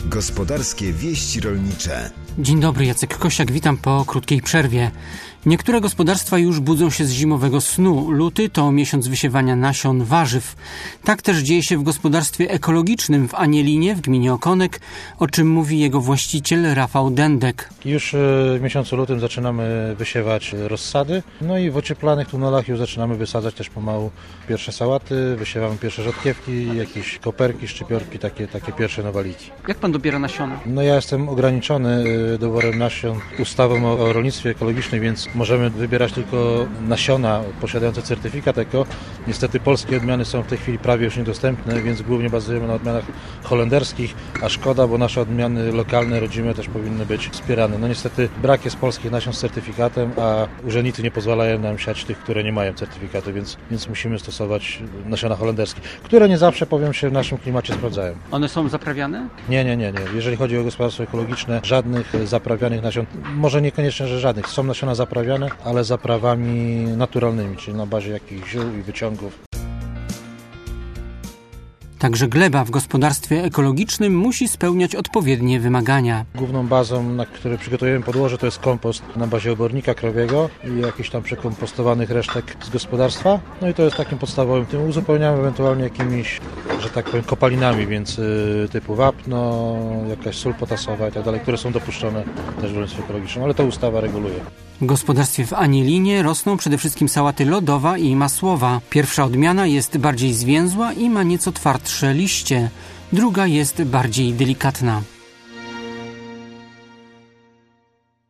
Gospodarskie wieści rolnicze. Dzień dobry, Jacek Kosiak, witam po krótkiej przerwie. Niektóre gospodarstwa już budzą się z zimowego snu. Luty to miesiąc wysiewania nasion warzyw. Tak też dzieje się w gospodarstwie ekologicznym w Anielinie w gminie Okonek, o czym mówi jego właściciel Rafał Dędek. Już w miesiącu lutym zaczynamy wysiewać rozsady, no i w ocieplanych tunelach już zaczynamy wysadzać też pomału pierwsze sałaty, wysiewamy pierwsze rzodkiewki, jakieś koperki, szczypiorki, takie pierwsze nowaliki. Jak pan dobiera nasiona? No ja jestem ograniczony doborem nasion ustawą o rolnictwie ekologicznym, więc możemy wybierać tylko nasiona posiadające certyfikat eko. Niestety polskie odmiany są w tej chwili prawie już niedostępne, więc głównie bazujemy na odmianach holenderskich, a szkoda, bo nasze odmiany lokalne, rodzime też powinny być wspierane. No niestety brak jest polskich nasion z certyfikatem, a urzędnicy nie pozwalają nam siać tych, które nie mają certyfikatu, więc musimy stosować nasiona holenderskie, które nie zawsze, powiem się, w naszym klimacie sprawdzają. One są zaprawiane? Nie. Jeżeli chodzi o gospodarstwo ekologiczne, żadnych zaprawianych nasion, może niekoniecznie, że żadnych, są nasiona zaprawiane, ale zaprawami naturalnymi, czyli na bazie jakichś ziół i wyciągów. Także gleba w gospodarstwie ekologicznym musi spełniać odpowiednie wymagania. Główną bazą, na której przygotujemy podłoże, to jest kompost na bazie obornika krowiego i jakichś tam przekompostowanych resztek z gospodarstwa. No i to jest takim podstawowym. Tym uzupełniamy ewentualnie jakimiś, że tak powiem, kopalinami, więc typu wapno, jakaś sól potasowa i tak dalej, które są dopuszczone też w rolnictwie ekologicznym, ale to ustawa reguluje. W gospodarstwie w Anielinie rosną przede wszystkim sałaty lodowa i masłowa. Pierwsza odmiana jest bardziej zwięzła i ma nieco twardsze liście. Druga jest bardziej delikatna.